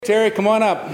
Terry, come on up.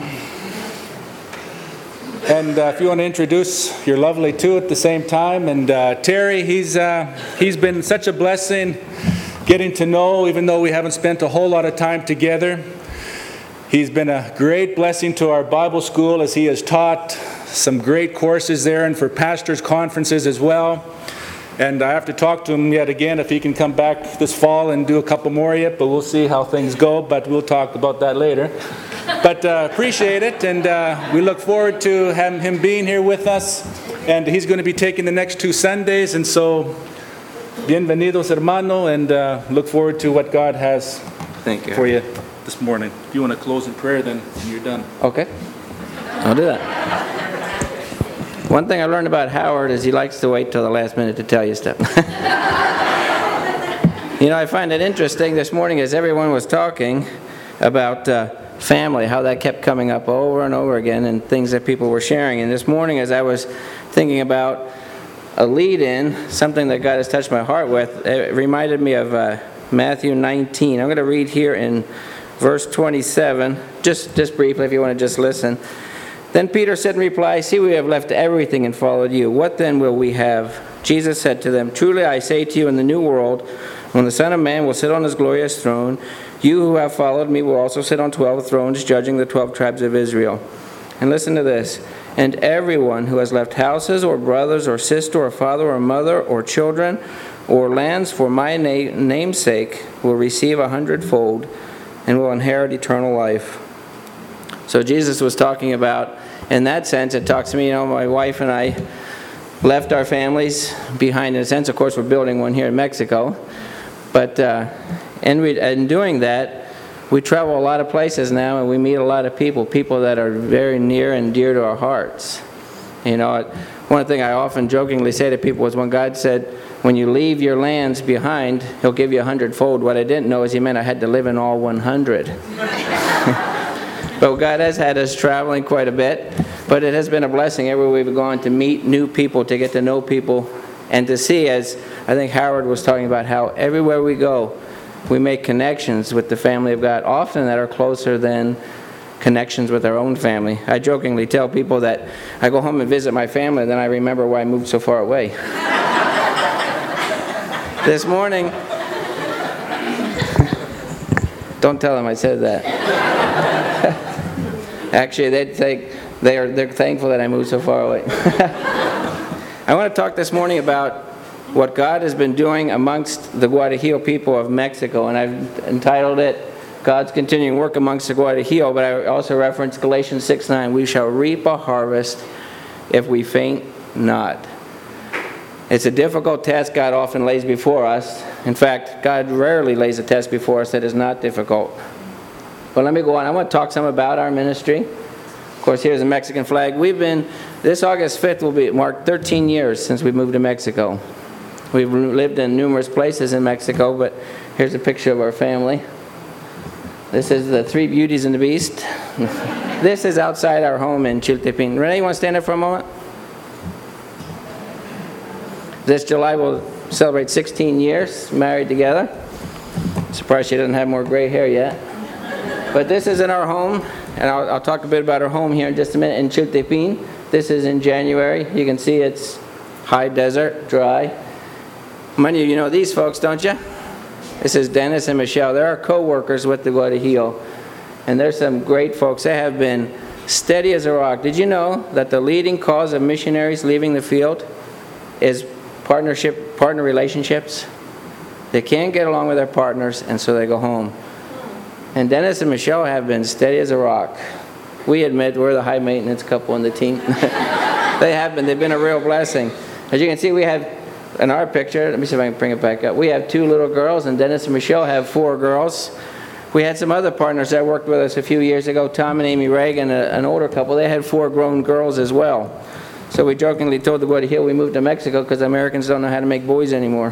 And if you want to introduce your lovely two at the same time. And Terry, he's been such a blessing getting to know, even though we haven't spent a whole lot of time together. He's been a great blessing to our Bible school as he has taught some great courses there and for pastors' conferences as well. And I have to talk to him yet again if he can come back this fall and do a couple more yet, but we'll see how things go, but we'll talk about that later. But appreciate it, and we look forward to having him being here with us. And he's going to be taking the next 2 Sundays, and so bienvenidos, hermano, and look forward to what God has for you this morning. If you want to close in prayer, then you're done. Okay, I'll do that. One thing I learned about Howard is he likes to wait till the last minute to tell you stuff. You know, I find it interesting this morning as everyone was talking about family, how that kept coming up over and over again and things that people were sharing. And this morning as I was thinking about a lead-in, something that God has touched my heart with, it reminded me of Matthew 19. I'm going to read here in verse 27, just briefly if you want to just listen. Then Peter said in reply, "See, we have left everything and followed you. What then will we have?" Jesus said to them, "Truly I say to you, in the new world, when the Son of Man will sit on his glorious throne, you who have followed me will also sit on 12 thrones, judging the 12 tribes of Israel." And listen to this. "And everyone who has left houses or brothers or sister or father or mother or children or lands for my name's sake will receive 100-fold and will inherit eternal life." So Jesus was talking about, in that sense, it talks to me, my wife and I left our families behind in a sense. Of course, we're building one here in Mexico. But in doing that, we travel a lot of places now, and we meet a lot of people that are very near and dear to our hearts. One thing I often jokingly say to people is when God said, when you leave your lands behind, He'll give you 100-fold. What I didn't know is He meant I had to live in all 100. But God has had us traveling quite a bit. But it has been a blessing everywhere we've gone to meet new people, to get to know people, and to see, as I think Howard was talking about, how everywhere we go, we make connections with the family of God, often that are closer than connections with our own family. I jokingly tell people that I go home and visit my family, and then I remember why I moved so far away. This morning, don't tell them I said that. Actually, they'd think they're thankful that I moved so far away. I want to talk this morning about what God has been doing amongst the Guajillo people of Mexico, and I've entitled it God's Continuing Work Amongst the Guajillo, but I also reference Galatians 6:9, "We shall reap a harvest if we faint not." It's a difficult task God often lays before us. In fact, God rarely lays a task before us that is not difficult. But let me go on. I want to talk some about our ministry. Of course, here's a Mexican flag. This August 5th will be marked 13 years since we moved to Mexico. We've lived in numerous places in Mexico, but here's a picture of our family. This is the Three Beauties and the Beast. This is outside our home in Chiltepin. Renee, you want to stand up for a moment? This July we'll celebrate 16 years married together. Surprised she doesn't have more gray hair yet. But this is in our home, and I'll talk a bit about our home here in just a minute in Chiltepin. This is in January. You can see it's high desert, dry. Many of you know these folks, don't you? This is Dennis and Michelle. They're our co-workers with the Guajillo. And they're some great folks. They have been steady as a rock. Did you know that the leading cause of missionaries leaving the field is partner relationships? They can't get along with their partners, and so they go home. And Dennis and Michelle have been steady as a rock. We admit we're the high-maintenance couple on the team. They have been. They've been a real blessing. As you can see, we have, in our picture, let me see if I can bring it back up. We have 2 little girls, and Dennis and Michelle have 4 girls. We had some other partners that worked with us a few years ago, Tom and Amy Reagan, an older couple. They had 4 grown girls as well. So we jokingly told the Guajillo we moved to Mexico because Americans don't know how to make boys anymore.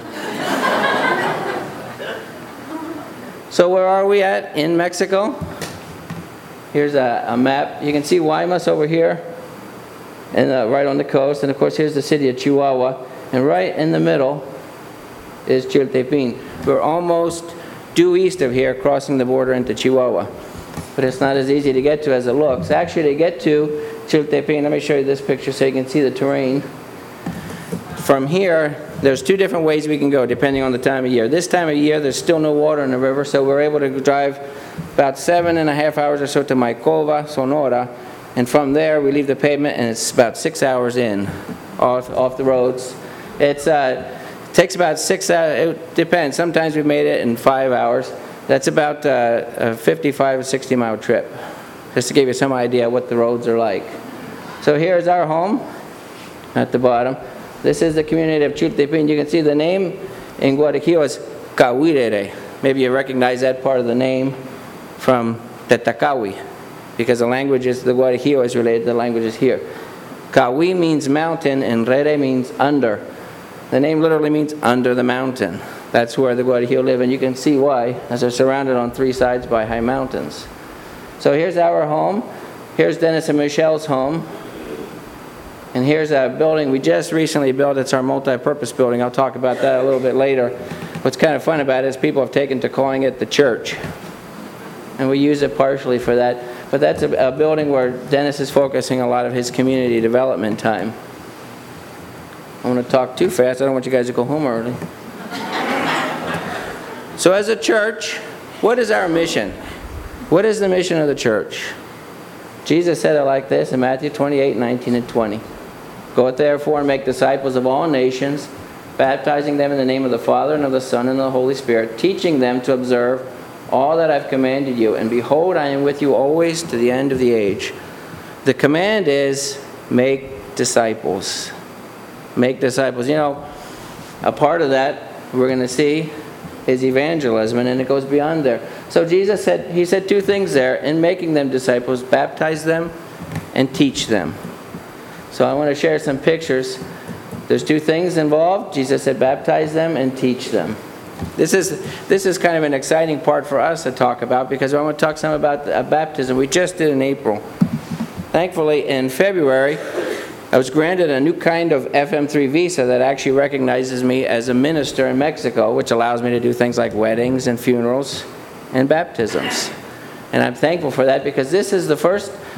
So where are we at in Mexico? Here's a map. You can see Guaymas over here, and right on the coast. And of course, here's the city of Chihuahua. And right in the middle is Chiltepin. We're almost due east of here, crossing the border into Chihuahua. but it's not as easy to get to as it looks. Actually, to get to Chiltepín, let me show you this picture so you can see the terrain. From here, there's two different ways we can go depending on the time of year. This time of year, there's still no water in the river, so we're able to drive about 7.5 hours or so to Maicova, Sonora, and from there we leave the pavement and it's about 6 hours in off the roads. It takes about 6 hours, it depends. Sometimes we made it in 5 hours. That's about a 55 or 60 mile trip, just to give you some idea what the roads are like. So here's our home at the bottom. This is the community of Chiltepín. You can see the name in Guarajillo is Cahuirere. Maybe you recognize that part of the name from Tetacawi, because the languages, the Guarajillo is related to the languages here. Cahui means mountain and Rere means under. The name literally means under the mountain. That's where the Guarajillo live, and you can see why, as they're surrounded on three sides by high mountains. So here's our home. Here's Dennis and Michelle's home. And here's a building we just recently built. It's our multi-purpose building. I'll talk about that a little bit later. What's kind of fun about it is people have taken to calling it the church. And we use it partially for that. But that's a building where Dennis is focusing a lot of his community development time. I want to talk too fast. I don't want you guys to go home early. So as a church, what is our mission? What is the mission of the church? Jesus said it like this in Matthew 28, 19 and 20. Go therefore and make disciples of all nations, baptizing them in the name of the Father and of the Son and of the Holy Spirit, teaching them to observe all that I've commanded you. And behold, I am with you always to the end of the age. The command is, make disciples. Make disciples. You know, a part of that we're going to see is evangelism, and it goes beyond there. So Jesus said, he said two things there. In making them disciples, baptize them and teach them. So I want to share some pictures. There's two things involved. Jesus said, baptize them and teach them. This is kind of an exciting part for us to talk about, because I want to talk some about baptism. We just did in April. Thankfully, in February, I was granted a new kind of FM3 visa that actually recognizes me as a minister in Mexico, which allows me to do things like weddings and funerals and baptisms. And I'm thankful for that, because this is the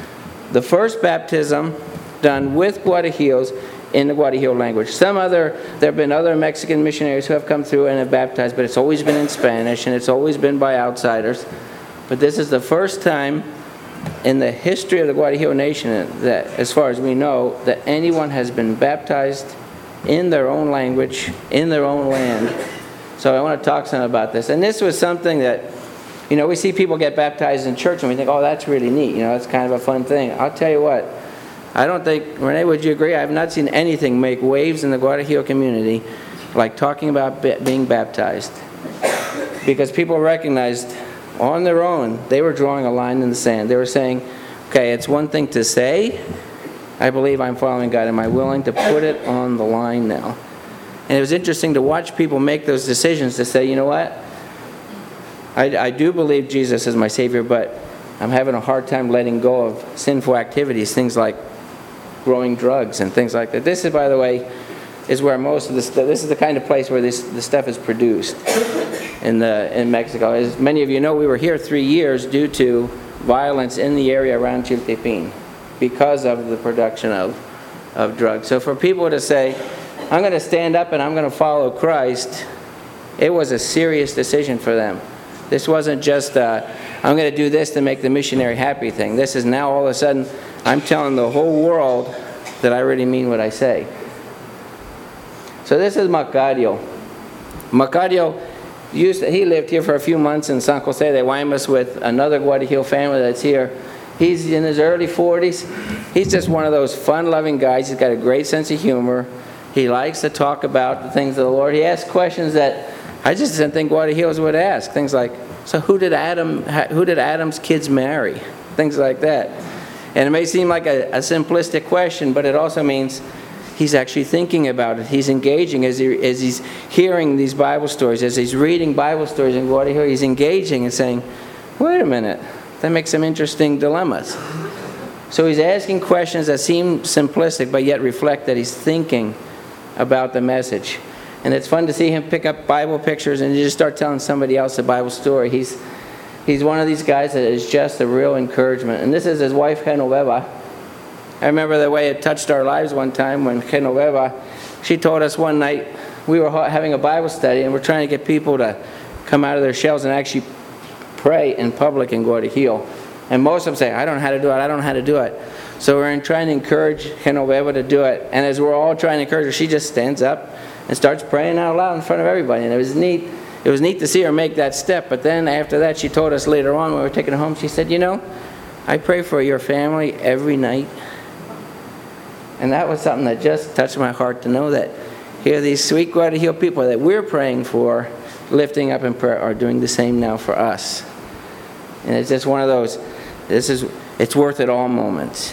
first baptism done with Guarajillos in the Guarajillo language. There have been other Mexican missionaries who have come through and have baptized, but it's always been in Spanish, and it's always been by outsiders. But this is the first time in the history of the Guarajillo nation, that, as far as we know, that anyone has been baptized in their own language, in their own land. So I want to talk some about this. And this was something that, you know, we see people get baptized in church and we think, oh, that's really neat. You know, it's kind of a fun thing. I'll tell you what, I don't think, Renee, would you agree? I have not seen anything make waves in the Guarajillo community like talking about being baptized. Because people recognized on their own, they were drawing a line in the sand. They were saying, okay, it's one thing to say, I believe I'm following God. Am I willing to put it on the line now? And it was interesting to watch people make those decisions to say, you know what? I do believe Jesus is my Savior, but I'm having a hard time letting go of sinful activities, things like growing drugs and things like that. This is, by the way, is where most of this is the kind of place where the stuff is produced in Mexico. As many of you know, we were here 3 years due to violence in the area around Chiltepín because of the production of drugs. So for people to say, I'm going to stand up and I'm going to follow Christ, it was a serious decision for them. This wasn't just I'm going to do this to make the missionary happy thing. This is now all of a sudden I'm telling the whole world that I really mean what I say. So this is Macario. Macario, he lived here for a few months in San Jose de Guaymas with another Guarajillo family that's here. He's in his early 40s. He's just one of those fun-loving guys. He's got a great sense of humor. He likes to talk about the things of the Lord. He asks questions that I just didn't think Guarajillos would ask. Things like, so who did Adam's kids marry? Things like that. And it may seem like a simplistic question, but it also means he's actually thinking about it. He's engaging as he's hearing these Bible stories, as he's reading Bible stories in Guarajillo. He's engaging and saying, wait a minute, that makes some interesting dilemmas. So he's asking questions that seem simplistic, but yet reflect that he's thinking about the message. And it's fun to see him pick up Bible pictures and just start telling somebody else a Bible story. He's he's one of these guys that is just a real encouragement. And this is his wife, Genoveva. I remember the way it touched our lives one time when Genoveva, she told us one night, we were having a Bible study and we're trying to get people to come out of their shells and actually pray in public in Guadalajara. And most of them say, I don't know how to do it, I don't know how to do it. So we're trying to encourage Genoveva to do it. And as we're all trying to encourage her, she just stands up and starts praying out loud in front of everybody. And it was neat. It was neat to see her make that step. But then after that, she told us later on when we were taking her home, she said, you know, I pray for your family every night. And that was something that just touched my heart to know that here these sweet Guadalajara people that we're praying for, lifting up in prayer, are doing the same now for us. And it's just one of those, it's worth it all moments.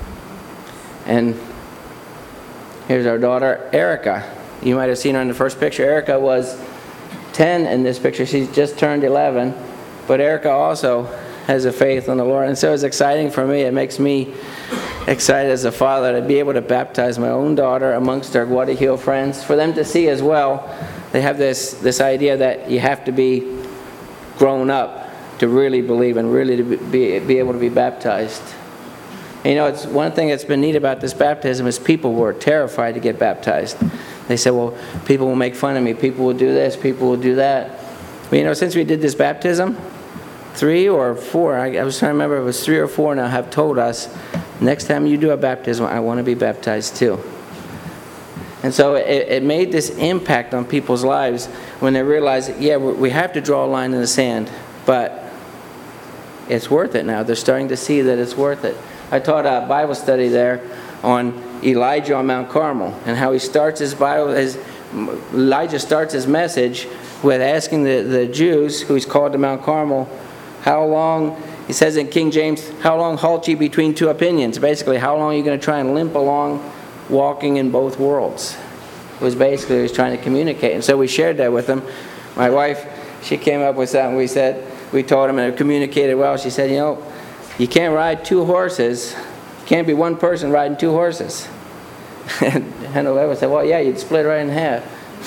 And here's our daughter, Erica. You might have seen her in the first picture. Erica was 10 in this picture. She's just turned 11. But Erica also has a faith in the Lord. And so it's exciting for me. It makes me excited as a father to be able to baptize my own daughter amongst our Guadalajara friends. For them to see as well, they have this idea that you have to be grown up to really believe and really to be able to be baptized. And you know, it's one thing that's been neat about this baptism is people were terrified to get baptized. They said, well, people will make fun of me, people will do this, people will do that. But you know, since we did this baptism, 3 or 4, I was trying to remember if it was 3 or 4 now, have told us, next time you do a baptism, I want to be baptized too. And so it made this impact on people's lives when they realized, yeah, we have to draw a line in the sand, but it's worth it now. They're starting to see that it's worth it. I taught a Bible study there on Elijah on Mount Carmel and how he starts his Elijah starts his message with asking the Jews, who he's called to Mount Carmel, how long, he says in King James, how long halt ye between two opinions? Basically, how long are you going to try and limp along walking in both worlds? It was basically he was trying to communicate. And so we shared that with him. My wife, she came up with something. We told him, and it communicated well. She said, you know, you can't ride 2 horses. You can't be one person riding 2 horses. And Genoveva said, well, yeah, you'd split right in half.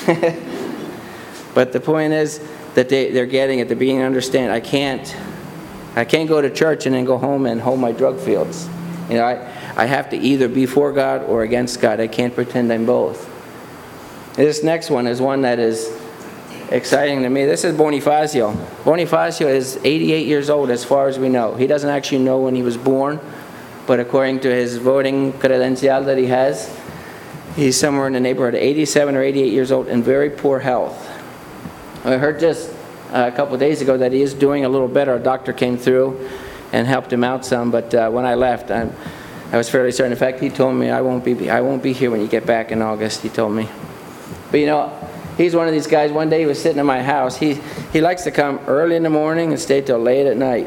But the point is that they're getting it. They're beginning to understand. I can't go to church and then go home and hold my drug fields. You know, I have to either be for God or against God. I can't pretend I'm both. This next one is one that is exciting to me. This is Bonifacio. Bonifacio is 88 years old as far as we know. He doesn't actually know when he was born, but according to his voting credential that he has, he's somewhere in the neighborhood of 87 or 88 years old in very poor health. I heard just a couple of days ago that he is doing a little better. A doctor came through and helped him out some, but when I left, I was fairly certain. In fact, he told me, I won't be here when you get back in August, he told me. But you know, he's one of these guys. One day he was sitting in my house. He likes to come early in the morning and stay till late at night.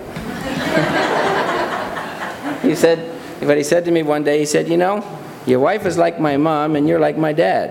He said to me one day, he said, you know, your wife is like my mom and you're like my dad.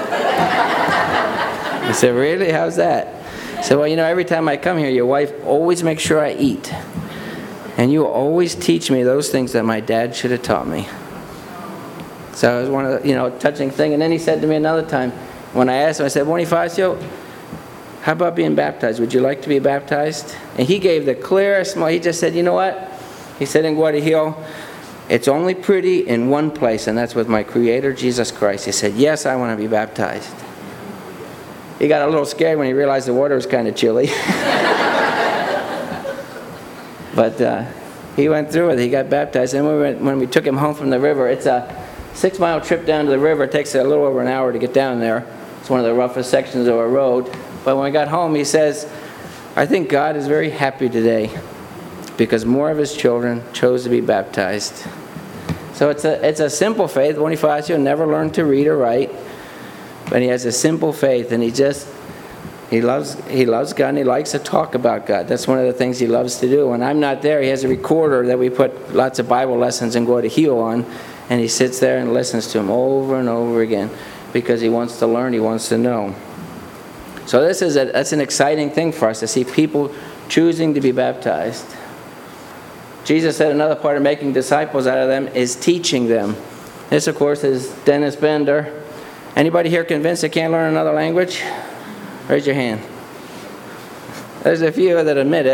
I said, really? How's that? He said, well, you know, every time I come here, your wife always makes sure I eat. And you always teach me those things that my dad should have taught me. So it was one of the, you know, touching thing. And then he said to me another time, when I asked him, I said, Bonifacio, how about being baptized? Would you like to be baptized? And he gave the clearest smile. He just said, you know what? He said in Guadalajara, it's only pretty in one place, and that's with my Creator, Jesus Christ. He said, yes, I want to be baptized. He got a little scared when he realized the water was kind of chilly. But he went through it. He got baptized. And when we took him home from the river, it's a 6-mile trip down to the river. It takes a little over an hour to get down there. It's one of the roughest sections of our road. But when we got home, he says, I think God is very happy today because more of his children chose to be baptized. So it's a simple faith. Bonifacio never learned to read or write, but he has a simple faith, and he loves God, and he likes to talk about God. That's one of the things he loves to do. When I'm not there, he has a recorder that we put lots of Bible lessons in Guadalajara on, and he sits there and listens to them over and over again because he wants to learn, he wants to know. So that's an exciting thing for us to see people choosing to be baptized. Jesus said another part of making disciples out of them is teaching them. This, of course, is Dennis Bender. Anybody here convinced they can't learn another language? Raise your hand. There's a few that admit it.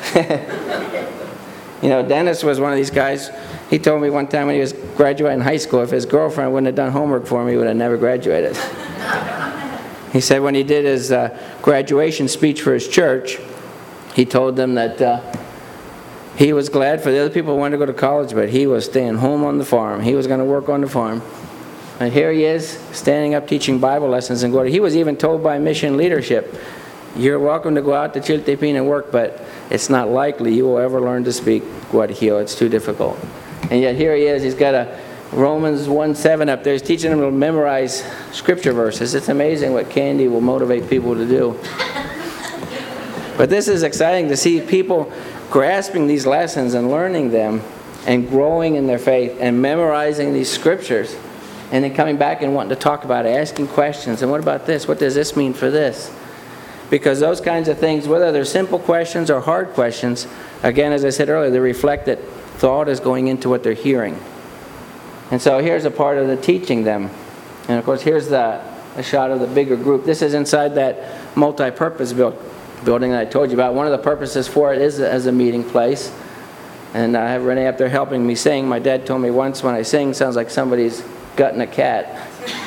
You know, Dennis was one of these guys. He told me one time when he was graduating high school, if his girlfriend wouldn't have done homework for him, he would have never graduated. He said when he did his graduation speech for his church, he told them that he was glad for the other people who wanted to go to college, but he was staying home on the farm. He was going to work on the farm. And here he is, standing up teaching Bible lessons in Guadalajara. He was even told by mission leadership, you're welcome to go out to Chiltepín and work, but it's not likely you will ever learn to speak Guajillo. It's too difficult. And yet here he is. He's got a Romans 1:7 up there. He's teaching them to memorize scripture verses. It's amazing what candy will motivate people to do. But this is exciting to see people grasping these lessons and learning them and growing in their faith and memorizing these scriptures and then coming back and wanting to talk about it, asking questions. And what about this? What does this mean for this? Because those kinds of things, whether they're simple questions or hard questions, again, as I said earlier, they reflect that thought is going into what they're hearing. And so here's a part of the teaching them. And of course, here's a shot of the bigger group. This is inside that multi-purpose building that I told you about. One of the purposes for it is as a meeting place. And I have Renee up there helping me sing. My dad told me once when I sing, it sounds like somebody's gutting a cat.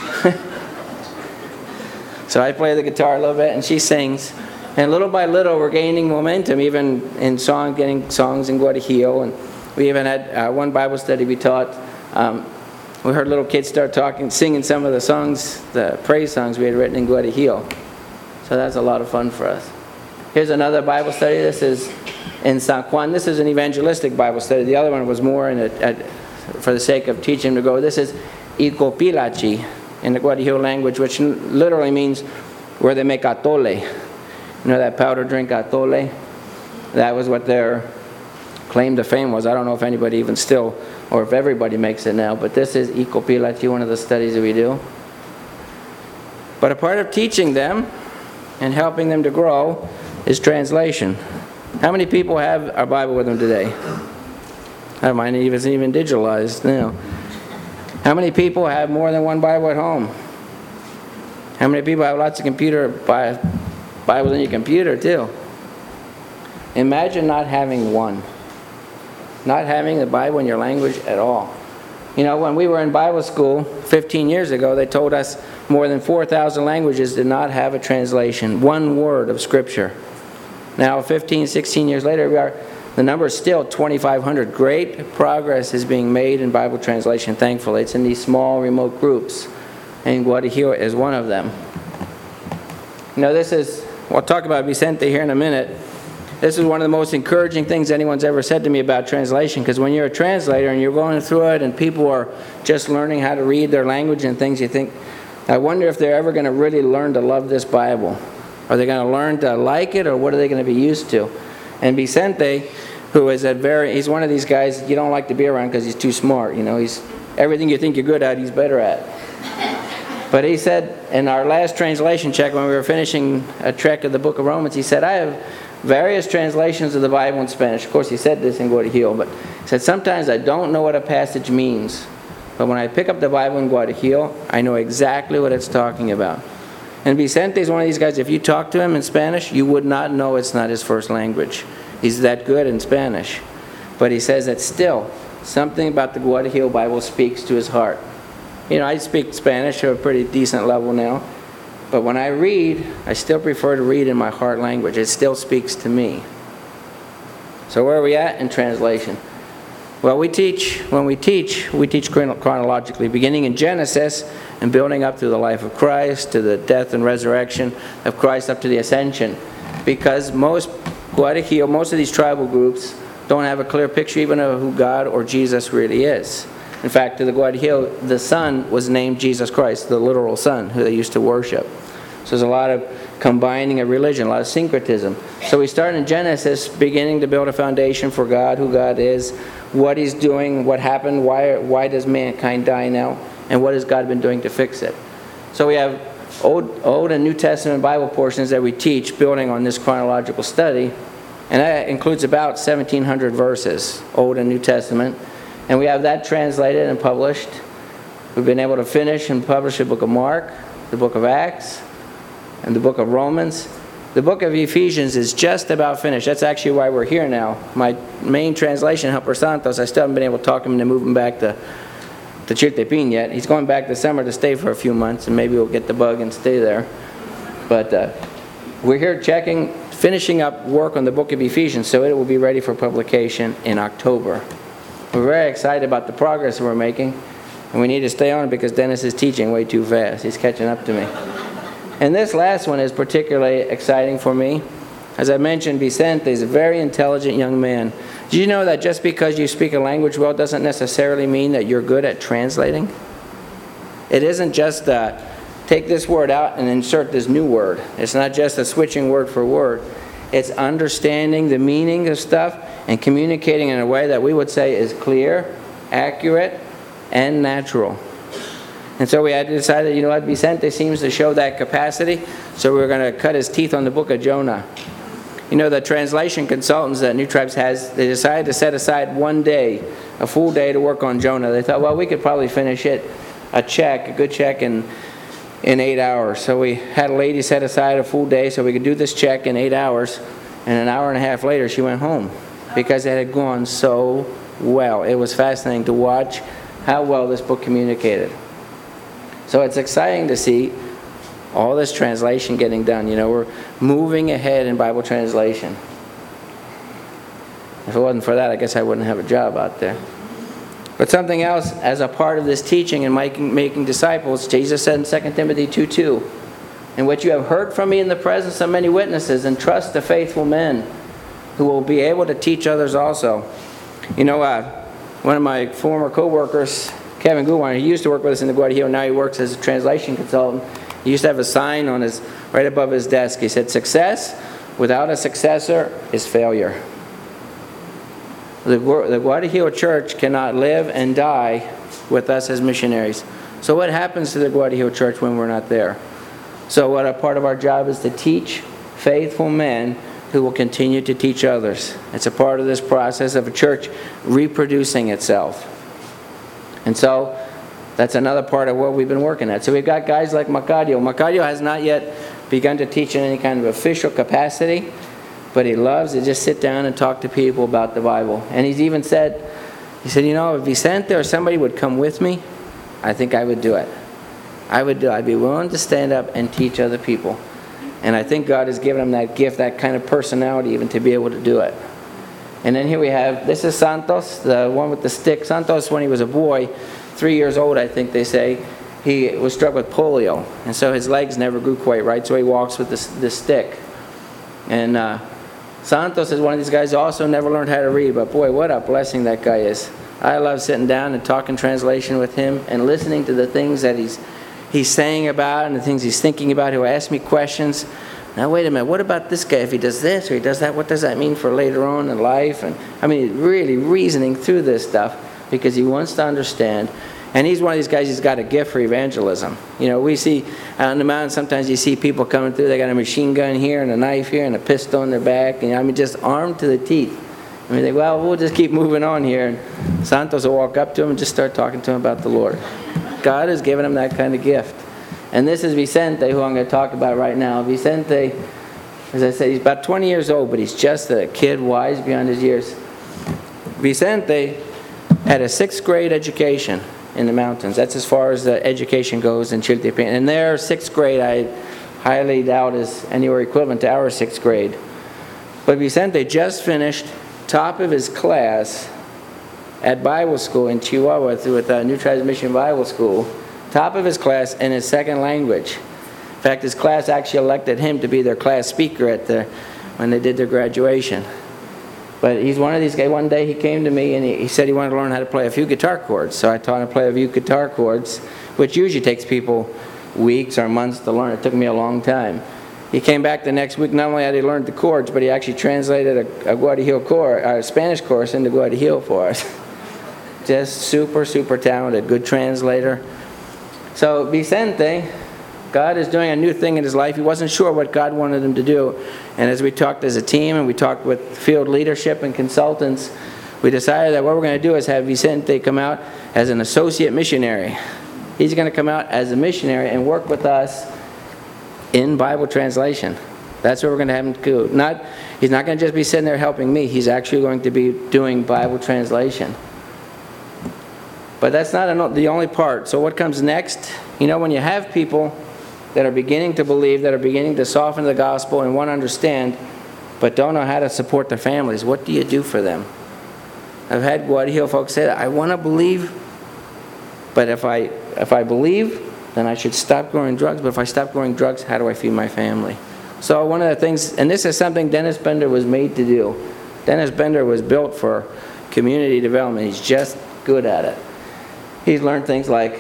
So I play the guitar a little bit and she sings. And little by little we're gaining momentum, even in song, getting songs in Guajillo. And we even had one Bible study we taught. We heard little kids start talking, singing some of the songs, the praise songs we had written in Guajillo. So that's a lot of fun for us. Here's another Bible study. This is in San Juan. This is an evangelistic Bible study. The other one was more for the sake of teaching to go. This is Icopilachi in the Guajillo language, which literally means where they make atole. You know that powder drink atole? That was what their claim to fame was. I don't know if anybody even still, or if everybody makes it now, but this is Icopilachi, one of the studies that we do. But a part of teaching them and helping them to grow is translation. How many people have our Bible with them today? Mine isn't even digitalized now. How many people have more than one Bible at home? How many people have lots of Bibles in your computer too? Imagine not having one. Not having the Bible in your language at all. You know, when we were in Bible school 15 years ago, they told us more than 4,000 languages did not have a translation, one word of Scripture. Now, 15, 16 years later, the number is still 2,500. Great progress is being made in Bible translation, thankfully. It's in these small, remote groups, and Guajillo is one of them. You know, we'll talk about Vicente here in a minute. This is one of the most encouraging things anyone's ever said to me about translation, because when you're a translator and you're going through it and people are just learning how to read their language and things, you think, I wonder if they're ever going to really learn to love this Bible. Are they going to learn to like it, or what are they going to be used to? And Vicente, who is he's one of these guys you don't like to be around because he's too smart. You know, he's everything you think you're good at, he's better at. But he said in our last translation check when we were finishing a trek of the book of Romans, he said, I have various translations of the Bible in Spanish. Of course, he said this in Guajillo, but he said, sometimes I don't know what a passage means. But when I pick up the Bible in Guajillo, I know exactly what it's talking about. And Vicente is one of these guys, if you talk to him in Spanish, you would not know it's not his first language. He's that good in Spanish. But he says that still, something about the Guajillo Bible speaks to his heart. You know, I speak Spanish to a pretty decent level now. But when I read, I still prefer to read in my heart language. It still speaks to me. So where are we at in translation? Well, when we teach chronologically, beginning in Genesis and building up through the life of Christ, to the death and resurrection of Christ, up to the ascension. Because most of these tribal groups don't have a clear picture even of who God or Jesus really is. In fact, to the Guajillo, the Son was named Jesus Christ, the literal Son, who they used to worship. So there's a lot of combining of religion, a lot of syncretism. So we start in Genesis, beginning to build a foundation for God, who God is, what He's doing, what happened, why does mankind die now, and what has God been doing to fix it. So we have Old and New Testament Bible portions that we teach, building on this chronological study, and that includes about 1,700 verses, Old and New Testament. And we have that translated and published. We've been able to finish and publish the book of Mark, the book of Acts, and the book of Romans. The book of Ephesians is just about finished. That's actually why we're here now. My main translation helper, Santos, I still haven't been able to talk him into moving back to Chiltepin yet. He's going back this summer to stay for a few months, and maybe we'll get the bug and stay there. But we're here finishing up work on the book of Ephesians, so it will be ready for publication in October. We're very excited about the progress we're making, and we need to stay on it because Dennis is teaching way too fast. He's catching up to me. And this last one is particularly exciting for me. As I mentioned, Vicente is a very intelligent young man. Do you know that just because you speak a language well doesn't necessarily mean that you're good at translating? It isn't just take this word out and insert this new word. It's not just a switching word for word. It's understanding the meaning of stuff and communicating in a way that we would say is clear, accurate, and natural. And so we had decided, you know what, Vicente seems to show that capacity, so we're going to cut his teeth on the book of Jonah. You know, the translation consultants that New Tribes has, they decided to set aside one day, a full day to work on Jonah. They thought, well, we could probably finish it, a good check in 8 hours. So we had a lady set aside a full day so we could do this check in 8 hours, and an hour and a half later she went home because it had gone so well. It was fascinating to watch how well this book communicated. So it's exciting to see all this translation getting done. You know, we're moving ahead in Bible translation. If it wasn't for that, I guess I wouldn't have a job out there. But something else, as a part of this teaching and making disciples, Jesus said in 2 Timothy 2:2, "In what you have heard from me in the presence of many witnesses, entrust to faithful men who will be able to teach others also." You know, one of my former co-workers, Kevin Gouwine, he used to work with us in the Guadalajara. Now he works as a translation consultant. He used to have a sign on right above his desk. He said, "Success without a successor is failure." The Guadalajara Church cannot live and die with us as missionaries. So what happens to the Guadalajara Church when we're not there? So what a part of our job is to teach faithful men who will continue to teach others. It's a part of this process of a church reproducing itself. And so that's another part of what we've been working at. So we've got guys like Macario. Macario has not yet begun to teach in any kind of official capacity, but he loves to just sit down and talk to people about the Bible. And he's even said, you know, if Vicente or somebody would come with me, I think I would do it. I'd be willing to stand up and teach other people. And I think God has given him that gift, that kind of personality even to be able to do it. And then here we have, this is Santos, the one with the stick. Santos, when he was a boy, 3 years old, I think they say, he was struck with polio. And so his legs never grew quite right, so he walks with this stick. And Santos is one of these guys who also never learned how to read, but boy, what a blessing that guy is. I love sitting down and talking translation with him and listening to the things that he's saying about and the things he's thinking about. He'll ask me questions. Now, wait a minute, what about this guy? If he does this or he does that, what does that mean for later on in life? And I mean, really reasoning through this stuff because he wants to understand. And he's one of these guys who's got a gift for evangelism. You know, we see out on the mountain, sometimes you see people coming through, they got a machine gun here and a knife here and a pistol in their back. And I mean, just armed to the teeth. I mean, they think, well, we'll just keep moving on here. And Santos will walk up to him and just start talking to him about the Lord. God has given him that kind of gift. And this is Vicente, who I'm going to talk about right now. Vicente, as I said, he's about 20 years old, but he's just a kid, wise beyond his years. Vicente had a 6th grade education in the mountains. That's as far as the education goes in Chiltepin. And their 6th grade, I highly doubt is anywhere equivalent to our 6th grade. But Vicente just finished top of his class at Bible school in Chihuahua with New Tribes Mission Bible School. Top of his class in his second language. In fact, his class actually elected him to be their class speaker when they did their graduation. But he's one of these guys. One day he came to me and he said he wanted to learn how to play a few guitar chords. So I taught him to play a few guitar chords, which usually takes people weeks or months to learn. It took me a long time. He came back the next week. Not only had he learned the chords, but he actually translated a Guadalajara Spanish course into Guadalajara for us. Just super, super talented, good translator. So Vicente, God is doing a new thing in his life. He wasn't sure what God wanted him to do. And as we talked as a team and we talked with field leadership and consultants, we decided that what we're going to do is have Vicente come out as an associate missionary. He's going to come out as a missionary and work with us in Bible translation. That's what we're going to have him do. He's not going to just be sitting there helping me. He's actually going to be doing Bible translation. But that's not the only part. So what comes next? You know, when you have people that are beginning to believe, that are beginning to soften the gospel and want to understand, but don't know how to support their families, what do you do for them? I've had Guadalajara folks say, I want to believe, but if I believe, then I should stop growing drugs. But if I stop growing drugs, how do I feed my family? So one of the things, and this is something Dennis Bender was made to do. Dennis Bender was built for community development. He's just good at it. He's learned things like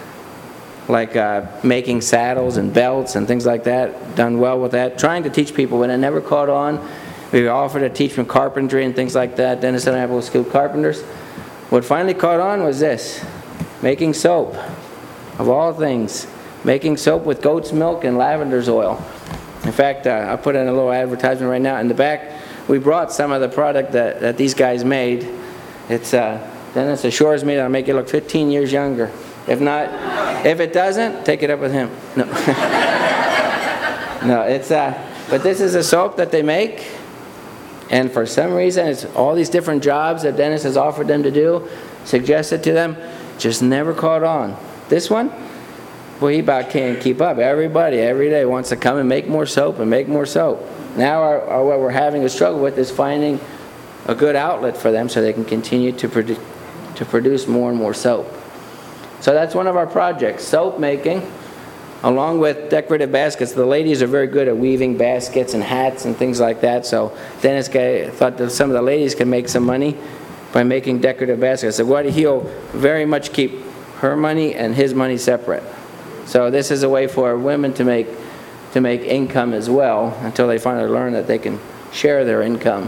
making saddles and belts and things like that, done well with that, trying to teach people, but it never caught on. We offered to teach them carpentry and things like that. Dennis and I were skilled carpenters. What finally caught on was this, making soap, of all things, making soap with goat's milk and lavender's oil. In fact, I'll put in a little advertisement right now. In the back, we brought some of the product that these guys made. It's Dennis assures me that I'll make it look 15 years younger. If not, if it doesn't, take it up with him. No, no, it's but this is a soap that they make, and for some reason, it's all these different jobs that Dennis has offered them to do, suggested to them, just never caught on. This one, well, he about can't keep up. Everybody, every day wants to come and make more soap and make more soap. Now what we're having a struggle with is finding a good outlet for them so they can continue to produce more and more soap. So that's one of our projects, soap making, along with decorative baskets. The ladies are very good at weaving baskets and hats and things like that. So Dennis thought that some of the ladies could make some money by making decorative baskets. So he'll very much keep her money and his money separate. So this is a way for women to make income as well until they finally learn that they can share their income.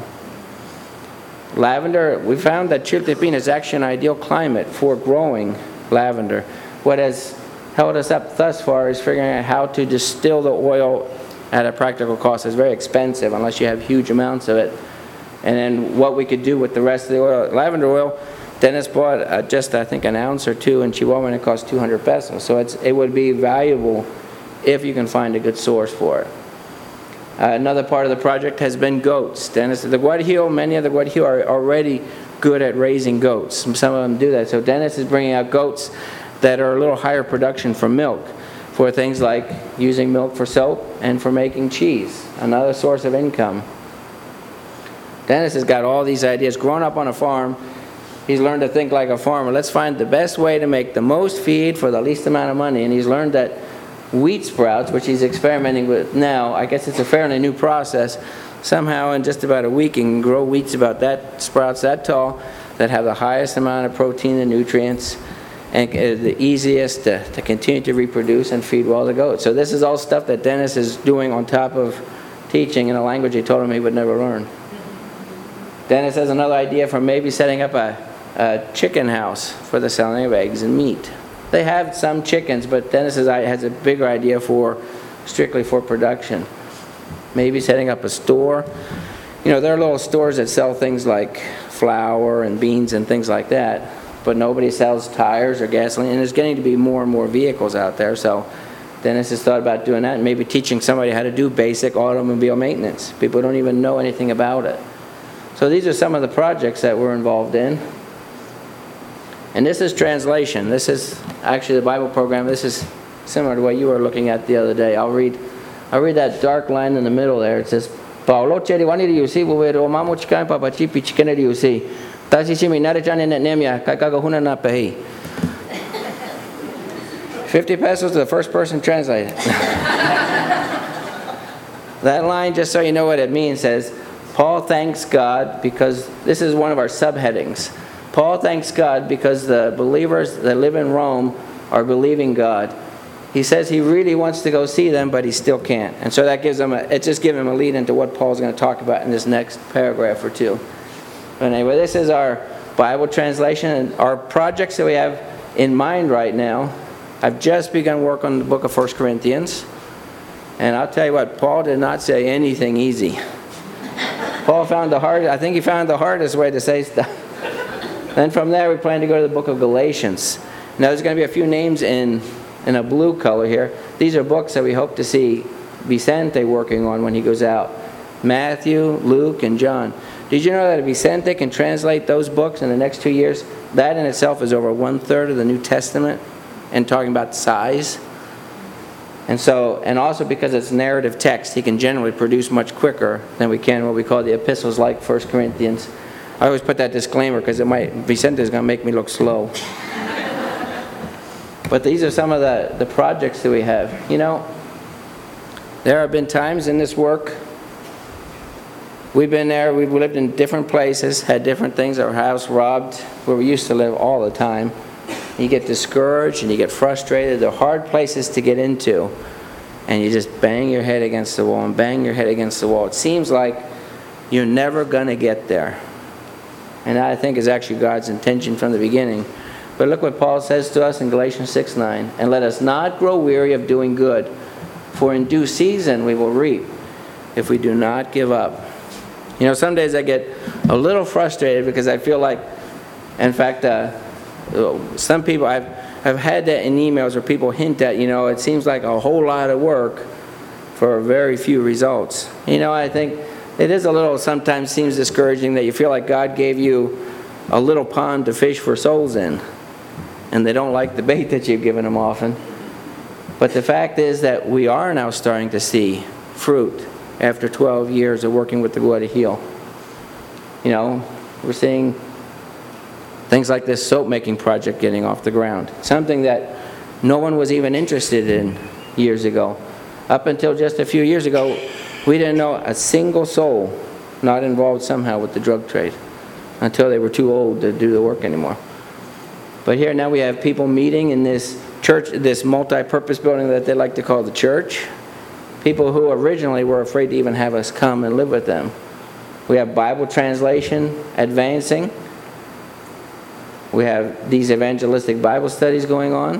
Lavender, we found that Chiltepin is actually an ideal climate for growing lavender. What has held us up thus far is figuring out how to distill the oil at a practical cost. It's very expensive unless you have huge amounts of it. And then what we could do with the rest of the oil. Lavender oil, Dennis bought just I think an ounce or two in Chihuahua, and it cost 200 pesos. So it would be valuable if you can find a good source for it. Another part of the project has been goats. Dennis, many of the Guadalajara are already good at raising goats. Some of them do that. So Dennis is bringing out goats that are a little higher production for milk, for things like using milk for soap and for making cheese, another source of income. Dennis has got all these ideas. Grown up on a farm, he's learned to think like a farmer. Let's find the best way to make the most feed for the least amount of money. And he's learned that wheat sprouts, which he's experimenting with now, I guess it's a fairly new process. Somehow in just about a week you can grow wheats sprouts that tall that have the highest amount of protein and nutrients and the easiest to continue to reproduce and feed well the goats. So this is all stuff that Dennis is doing on top of teaching in a language he told him he would never learn. Dennis has another idea for maybe setting up a chicken house for the selling of eggs and meat. They have some chickens, but Dennis has a bigger idea strictly for production. Maybe setting up a store. You know, there are little stores that sell things like flour and beans and things like that, but nobody sells tires or gasoline, and there's getting to be more and more vehicles out there. So Dennis has thought about doing that and maybe teaching somebody how to do basic automobile maintenance. People don't even know anything about it. So these are some of the projects that we're involved in. And this is translation. This is actually the Bible program. This is similar to what you were looking at the other day. I'll read that dark line in the middle there. It says, Paulo cheri wani riusi buwero mamo chikan papachi pichikene riusi. Tasi chimi narichan in nemia kakagahuna na pehi. 50 pesos to the first person translated. That line, just so you know what it means, says, Paul thanks God because this is one of our subheadings. Paul thanks God because the believers that live in Rome are believing God. He says he really wants to go see them, but he still can't. And so that gives him it just gives him a lead into what Paul's going to talk about in this next paragraph or two. But anyway, this is our Bible translation and our projects that we have in mind right now. I've just begun work on the book of 1 Corinthians. And I'll tell you what, Paul did not say anything easy. Paul found I think he found the hardest way to say stuff. Then from there we plan to go to the book of Galatians. Now there's going to be a few names in a blue color here. These are books that we hope to see Vicente working on when he goes out. Matthew, Luke, and John. Did you know that if Vicente can translate those books in the next 2 years, that in itself is over 1/3 of the New Testament, and talking about size? And also because it's narrative text, he can generally produce much quicker than we can what we call the epistles, like 1 Corinthians. I always put that disclaimer because Vicente is going to make me look slow. But these are some of the projects that we have. You know, there have been times in this work, we've been there, we've lived in different places, had different things, our house robbed, where we used to live all the time. You get discouraged and you get frustrated. They're hard places to get into. And you just bang your head against the wall and bang your head against the wall. It seems like you're never going to get there. And that, I think, is actually God's intention from the beginning. But look what Paul says to us in Galatians 6:9. And let us not grow weary of doing good, for in due season we will reap if we do not give up. You know, some days I get a little frustrated because I feel like, in fact, some people, I've had that in emails where people hint at, you know, it seems like a whole lot of work for very few results. You know, I think it is a little, sometimes seems discouraging that you feel like God gave you a little pond to fish for souls in, and they don't like the bait that you've given them often. But the fact is that we are now starting to see fruit after 12 years of working with the Guadalajara. You know, we're seeing things like this soap making project getting off the ground. Something that no one was even interested in years ago. Up until just a few years ago, we didn't know a single soul not involved somehow with the drug trade until they were too old to do the work anymore. But here now we have people meeting in this church, this multi-purpose building that they like to call the church. People who originally were afraid to even have us come and live with them. We have Bible translation advancing. We have these evangelistic Bible studies going on.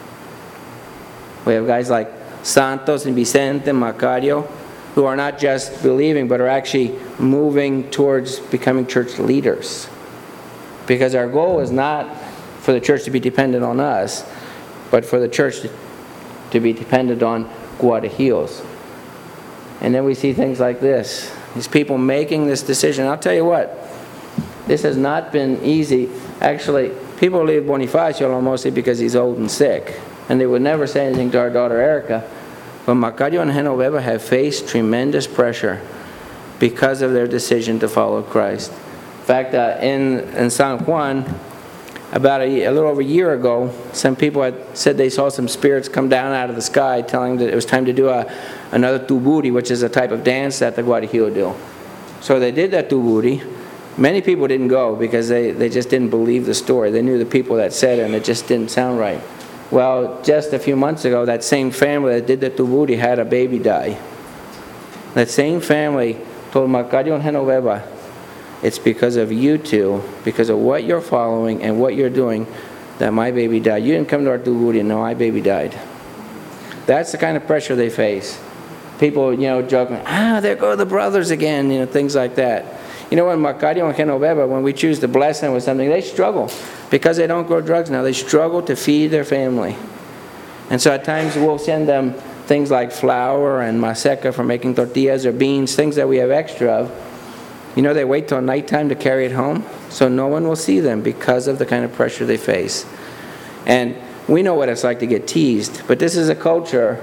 We have guys like Santos and Vicente, Macario, who are not just believing, but are actually moving towards becoming church leaders. Because our goal is not for the church to be dependent on us, but for the church to be dependent on Guadajiros. And then we see things like this. These people making this decision. I'll tell you what, this has not been easy. Actually, people leave Bonifacio mostly because he's old and sick. And they would never say anything to our daughter Erica. But Macario and Genoveva have faced tremendous pressure because of their decision to follow Christ. In fact, in San Juan, about a little over a year ago, some people had said they saw some spirits come down out of the sky telling that it was time to do another tuburi, which is a type of dance that the Guadalajara do. So they did that tuburi. Many people didn't go because they just didn't believe the story. They knew the people that said it, and it just didn't sound right. Well, just a few months ago, that same family that did the tuburi had a baby die. That same family told Macario and Genoveva, it's because of you two, because of what you're following and what you're doing, that my baby died. You didn't come to our tuburi and no, my baby died. That's the kind of pressure they face. People, joking, there go the brothers again, things like that. You know, when Macario and Genoveva, when we choose to bless them with something, they struggle. Because they don't grow drugs now, they struggle to feed their family. And so at times we'll send them things like flour and maseca for making tortillas or beans, things that we have extra of. They wait till nighttime to carry it home, so no one will see them because of the kind of pressure they face. And we know what it's like to get teased, but this is a culture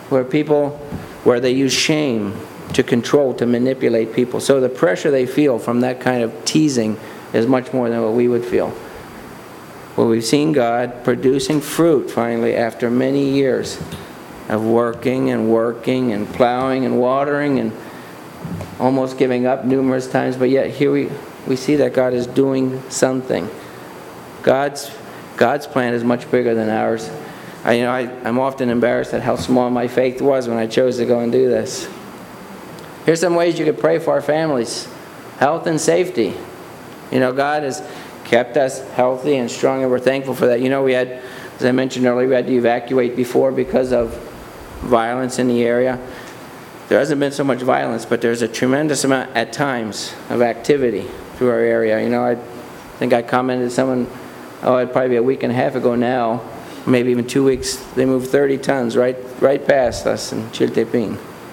where they use shame to control, to manipulate people. So the pressure they feel from that kind of teasing is much more than what we would feel. Well, we've seen God producing fruit finally after many years of working and plowing and watering and almost giving up numerous times, but yet here we see that God is doing something. God's plan is much bigger than ours. I'm often embarrassed at how small my faith was when I chose to go and do this. Here's some ways you could pray for our families. Health and safety. God has kept us healthy and strong, and we're thankful for that. We had, as I mentioned earlier, we had to evacuate before because of violence in the area. There hasn't been so much violence, but there's a tremendous amount at times of activity through our area. I think I commented to someone, it'd probably be a week and a half ago now, maybe even 2 weeks, they moved 30 tons right past us in Chiltepín.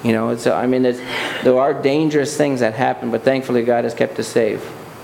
You know, so I mean, there are dangerous things that happen, but thankfully God has kept us safe.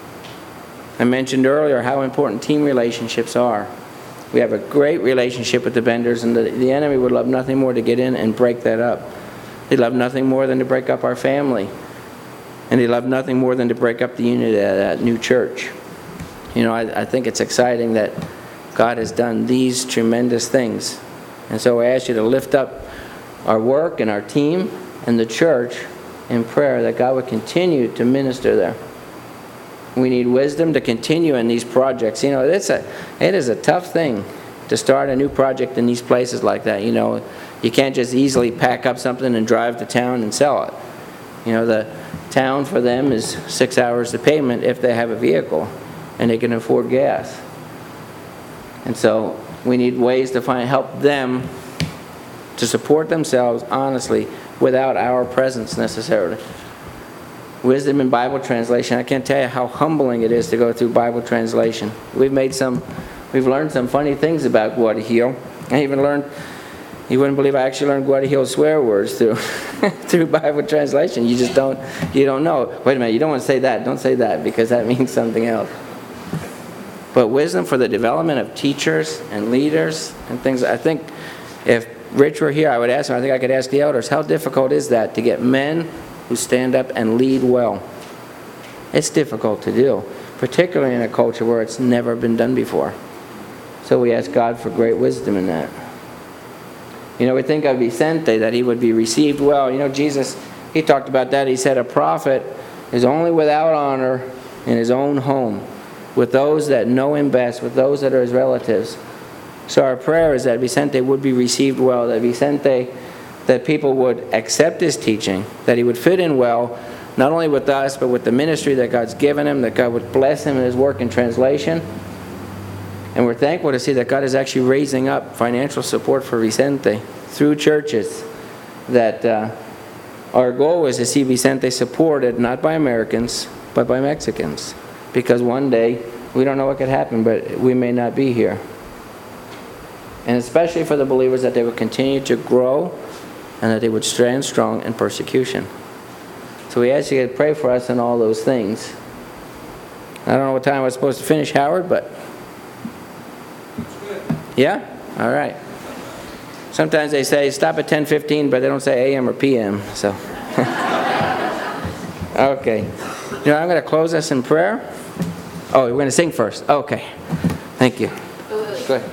I mentioned earlier how important team relationships are. We have a great relationship with the Benders, and the enemy would love nothing more to get in and break that up. He'd love nothing more than to break up our family. And he'd love nothing more than to break up the unity of that new church. You know, I think it's exciting that God has done these tremendous things. And so I ask you to lift up our work and our team and the church in prayer that God would continue to minister there. We need wisdom to continue in these projects. You know, it is a tough thing to start a new project in these places like that. You know, you can't just easily pack up something and drive to town and sell it. You know, the town for them is 6 hours of payment if they have a vehicle and they can afford gas. And so we need ways to help them to support themselves honestly without our presence necessarily. Wisdom in Bible translation. I can't tell you how humbling it is to go through Bible translation. We've learned some funny things about Guadalajara. I even learned, you wouldn't believe I actually learned Guadalajara swear words through Bible translation. You don't know. Wait a minute, you don't want to say that. Don't say that because that means something else. But wisdom for the development of teachers and leaders and things. I think if Rich were here, I would ask him, I think I could ask the elders, how difficult is that to get men who stand up and lead well? It's difficult to do, particularly in a culture where it's never been done before. So we ask God for great wisdom in that. You know, we think of Vicente, that he would be received well. You know, Jesus, he talked about that. He said a prophet is only without honor in his own home, with those that know him best, with those that are his relatives. So our prayer is that Vicente would be received well, that people would accept his teaching, that he would fit in well, not only with us, but with the ministry that God's given him, that God would bless him in his work in translation. And we're thankful to see that God is actually raising up financial support for Vicente through churches, that our goal is to see Vicente supported not by Americans, but by Mexicans. Because one day, we don't know what could happen, but we may not be here. And especially for the believers, that they would continue to grow and that they would stand strong in persecution. So we ask you to pray for us in all those things. I don't know what time I was supposed to finish, Howard, but... Yeah? All right. Sometimes they say stop at 10:15, but they don't say AM or PM. So, okay. You know, I'm going to close us in prayer. Oh, we're going to sing first. Okay. Thank you. Go ahead.